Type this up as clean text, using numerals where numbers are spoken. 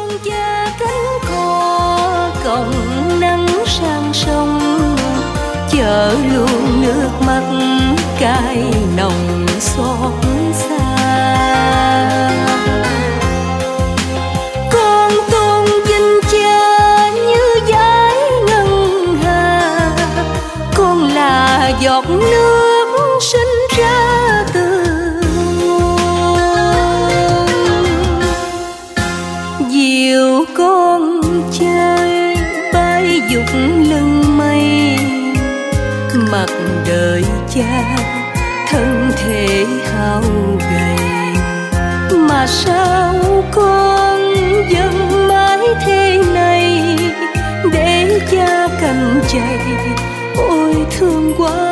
con cha cánh cò còng nắng sang sông, chở luôn nước mắt cay nồng xót xa. Con tôn vinh cha như dải ngân hà, con là giọt nước sinh ra từ nguồn. Dìu con chơi bay dục lưng mây, mặt đời cha thân thể hao gầy, mà sao con vẫn mãi thế này để cha cành chày. Ôi thương quá